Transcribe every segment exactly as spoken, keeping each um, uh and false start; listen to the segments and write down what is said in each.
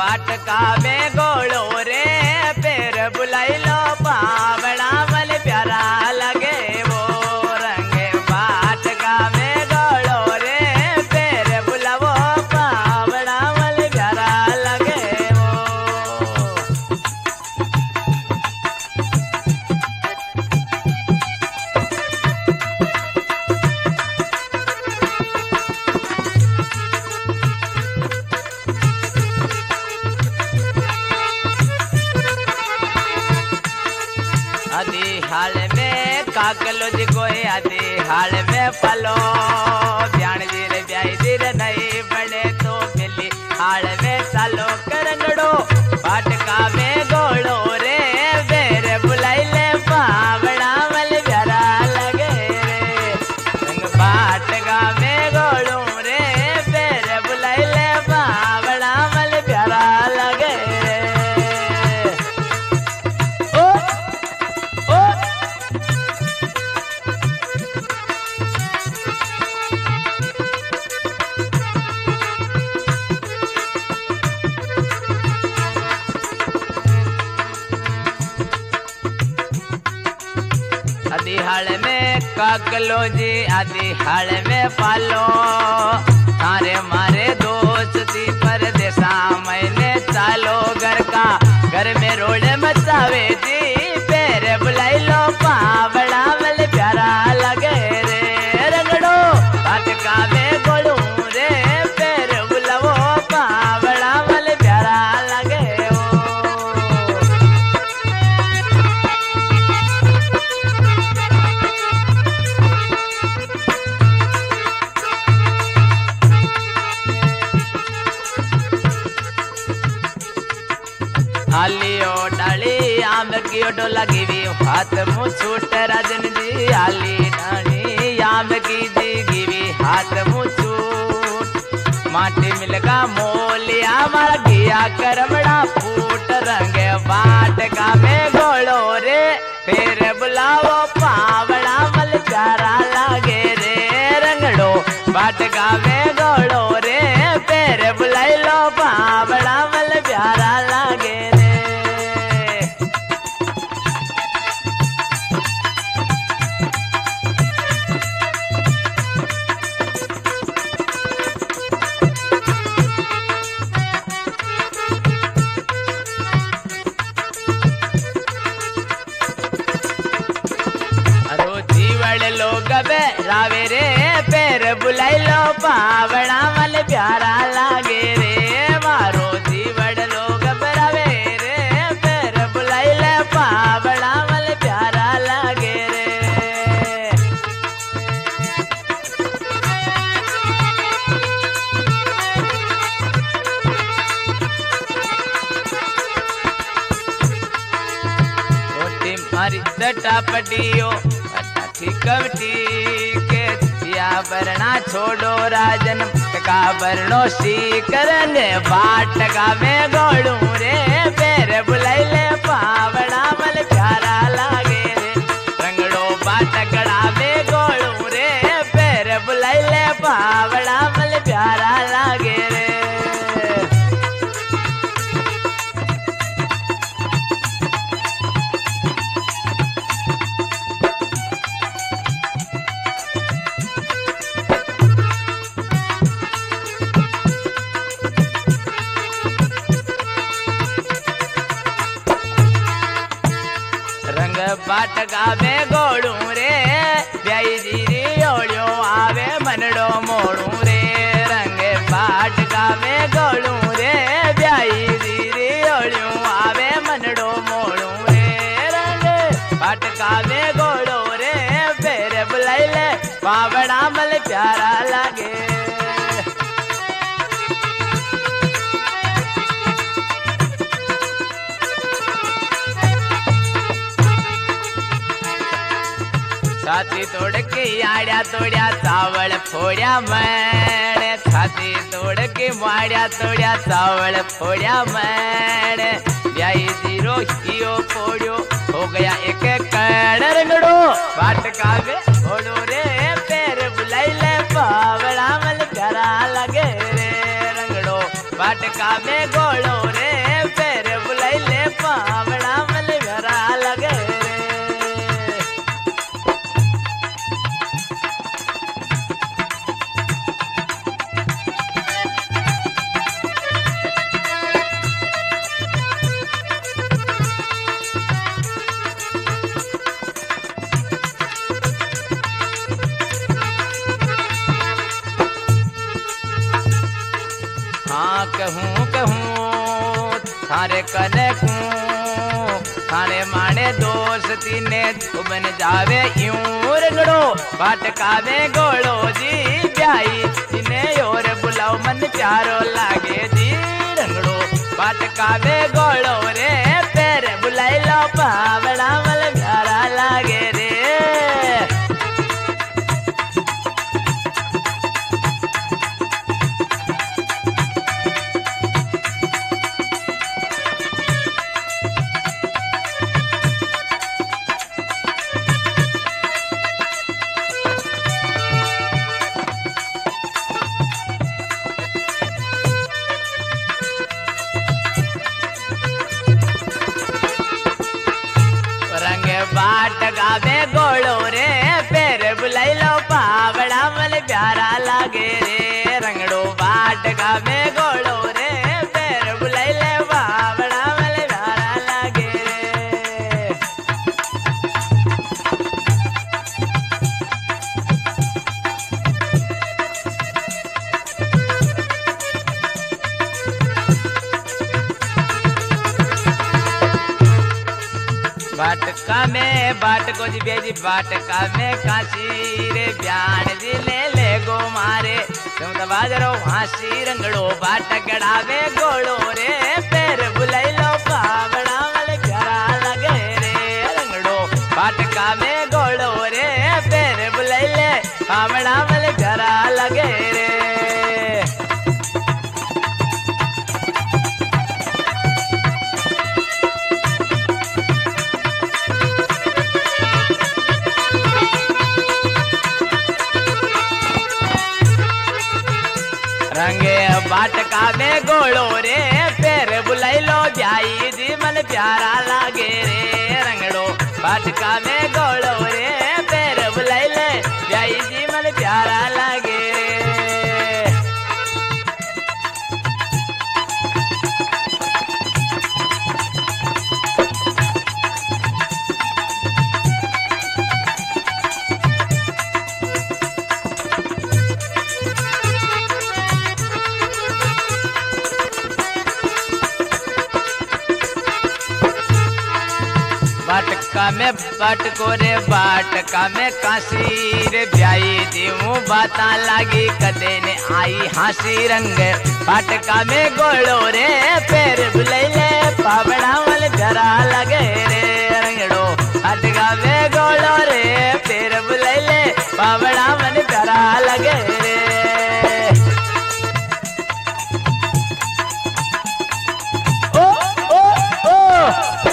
बाटका में गोलो रे पैर बुलाई लो पावड़ा मल प्यारा लगे वो रंग बाटका में गोलो रे पैर बुलावो पावड़ा मल प्यारा लगे वो। आदि हाल में काकलो जी कोई आदि हाल में पलो ध्यान धीरे ब्याई धीरे नहीं बने तो बिल्ली हाल में सालो करंगड़ो बाटका में गोलो रे बेरे बुलाई ले पावड़ा मल प्यारा लगे रे रंग बाटका में गोलो रे बेरे बुलाई ले पावड़ा मल प्यारा लगे रे। ओ आदि हाल में काकलो जी आदि हाल में पालो थारे मारे दोस्ती परदेसा मैंने चालो घर का घर में रोड मचावे जी पैर बुलाई लो पावड़ा मल प्यारा लगे रे रंगड़ो बाटका में गोलू रे पैर बुलावो पावड़ा मल प्यारा लगे वो। आलियो डाली आम की ओटो लगी भी हाथ मुँह छूट राजन जी आली डाली आम की जी गिवी हाथ मुँह छूट माटी मिलगा मोलिया मार गया करमड़ा फूट रंग बाटका में गोलो रे फिर बुलाओ पावड़ा मल प्यारा लागे रे रंगड़ो बाटका में गोलो रे फिर बुलाई लो पावड़ा मल प्यारा लागे रे। लोग रावे रे पैर बुलाई लो पावड़ा मल प्यारा लागे रे मारो जीवड़ लोग रावे रे पैर बुलाई ले पावड़ा मल प्यारा लागे रे। रोटी मारी चटापटियो कवटी के या बरना छोड़ो राजन का बरनो सी करेंगे बाटका में गोलू रे पैर बुलाई ले पावड़ा मल प्यारा लागे रे रंगड़ो बाटकड़ा में गोलू रे पैर बुलाई ले पावड़ा मल प्यारा लागे रे। बाटका में गोलू रे ब्याई जीरी ओलियो आवे मनड़ो मोड़ू रे रंग बाटका में गोलू रे ब्याई जीरी ओलियो आवे मनड़ो मोड़ू रे रंग बाटका में गोलू रे पैर बुलाई ले पावड़ा मल प्यारा लागे। छाती तोड़ के आड़िया तोड़िया चावल फोड़िया मैंने छाती तोड़ के माड़िया तोड़िया चावल फोड़िया मैंने ब्याई जीरो हियो फोड़ियो हो गया एक कड़ रंगड़ो बाटका में घोड़ो रे पैर बुलाई ले पावड़ा मल प्यारा लगे रे रंगड़ो बाटका में गोलो रे मारे कने कू खाने माने दोस्ती ने बन जावे यूं रंगड़ो बाटकावे गोड़ो जी ब्याई जिन्हें और बुलाओ मन प्यारो लागे जी रंगड़ो बाटकावे गोड़ो रे पैर बुलाई लो पावड़ा मल प्यारा लागे रे बाट गावे गोड़ो रे पैर बुलाई लो पावड़ा मल प्यारा लागे रे रंगड़ो बाट गावे गोड़ो रे पैर बुलाई ले पावड़ा मल प्यारा लागे रे बाटका में बाटको जी बेजी बाटका में काशी रे ब्यान जी ले ले गो मारे तुम तो बाजरो हासी रंगड़ो बाटकड़ावे गोड़ो रे पैर बुलाई लो पावड़ा मल प्यारा लगे रे रंगड़ो बाटका में गोड़ो रे पैर बुलाई ले पावड़ा मल प्यारा लगे रे रंगे बाटका में गोड़ो रे पैर बुलाई लो ब्याई जी मन प्यारा लागे रे रंगड़ो बाटका में गोड़ो रे पैर बुलाई ले ब्याई जी मन प्यारा लागे रे बाटका में बाटको रे बाटका में काशी रे ब्याई देऊ बाता लागी कदे ने आई हासी रंग बाटका में गोड़ो रे पैर बुलाई ले पावड़ा मल प्यारा लगे रे रंगड़ो बाटका में गोड़ो रे पैर बुलाई ले पावड़ा मल प्यारा लगे रे ओ ओ ओ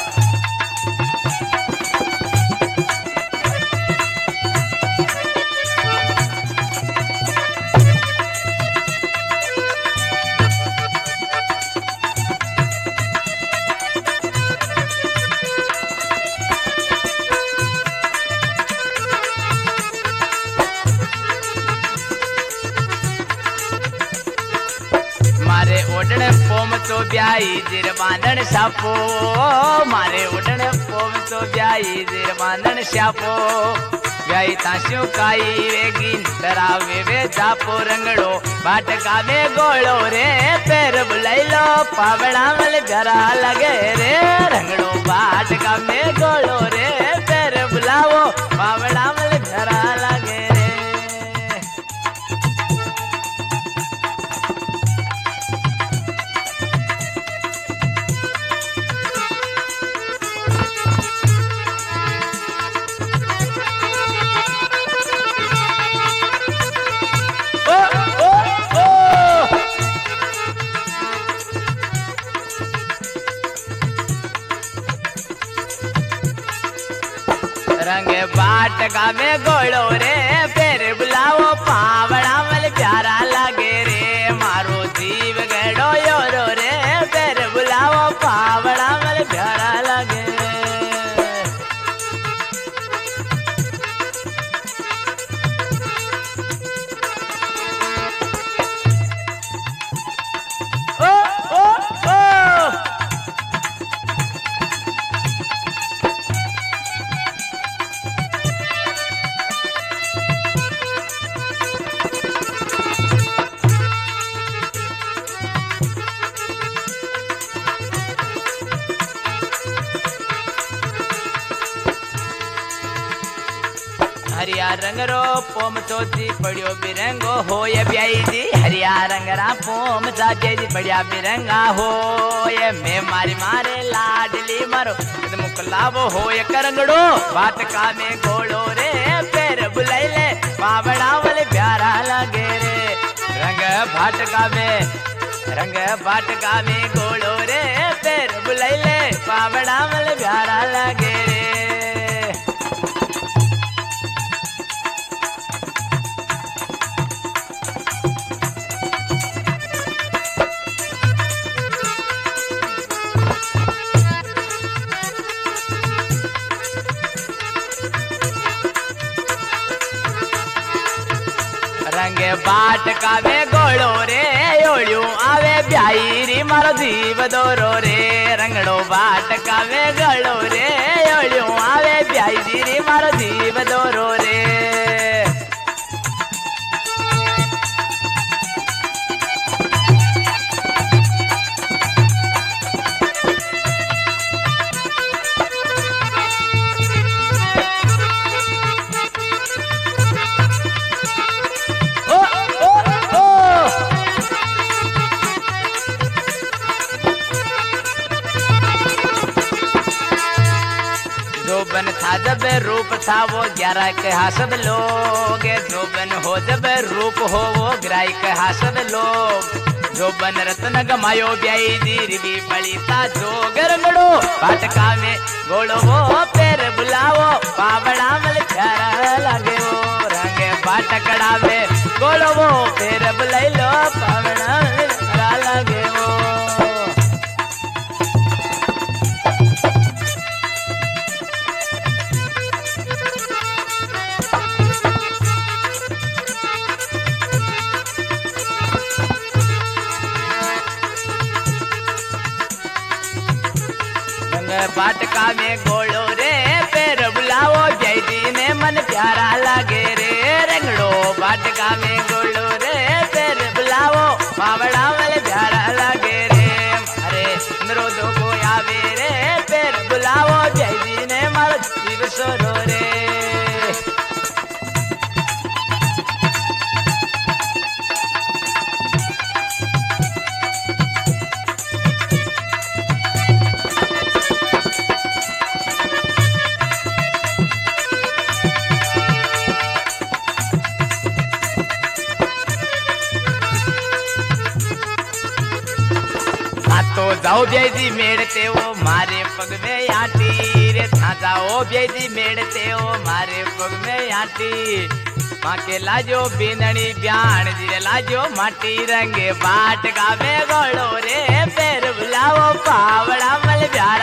मारे ओडने पोम तो ब्याई जिर बांधन सापो मारे ओडने पोम तो ब्याई जिर बांधन सापो ब्याई तास्यो काई वेगी डरावे वे जापो रंगड़ो बाटका में गोड़ो रे पैर बुलाई लो पावड़ा मल प्यारा लगे रे रंगड़ो बाटका में गोड़ो रे पैर बुलाओ पावड़ा मल प्यारा लगे रे रंग बाटका में गोड़ो रे पैर बुलाओ पावड़ा मल प्यारा लगे रे मारो जीव गड़ो योरो रे पैर बुलाओ पावड़ा मल प्यारा लगे ओ ओ ओ रंगरो पोम चोची पड़ियो बिरंगो हो ये ब्याई जी हरिया रंगरा पोम चाचे जी बढ़िया बिरंगा हो ये मैं मारी मारे लाडली मारो मुकलाबो हो ये करंगड़ो बाटका में गोड़ो रे पैर बुलाई ले पावड़ा वाले प्यारा लगे रे रंग भाटका में रंग बाटका में गोड़ो रे पैर बुलाई ले पावड़ा वाले प्यारा लगे रे रंग बाटका में गोड़ो रे ओड़ियो आवे ब्याई री मारो जीव दोरो रे रंगड़ो बाटका में गोड़ो रे ओड़ियो आवे ब्याई री मारो जीव दोरो रे जोबन था जब रूप था वो ग्यारह कहा सब लोग जोबन हो जब रूप हो वो ग्राई कहा सब लोग जोबन रत्न गमायो ब्याई जी भी बड़ी था जो गरमड़ो बाटका में गोड़ो वो पैर बुलावो पावड़ा मल प्यारा लगे वो रंग बाटकड़ा में गोड़ो वो पैर बुलाई लो पावड़ा मल प्यारा लगे वो बाटका में गोड़ो रे पैर बुलावो जय जी ने मन प्यारा लगे रे रंगड़ो बाटका में गोड़ो रे पैर बुलावो पावड़ा वाले प्यारा लगे रे अरे नरो दो को आवे रे पैर बुलावो जय जी ने मर जीव सोरो रे तो जाओ बेजी मेड़ते वो मारे पग में आटी रे था जाओ बेजी मेड़ते वो मारे पग में आटी माँ के लाजो बिनड़ी ब्याण जी लाजो माटी रंगे बाटका में गोड़ो रे पैर बुलावो पावड़ा मल प्यार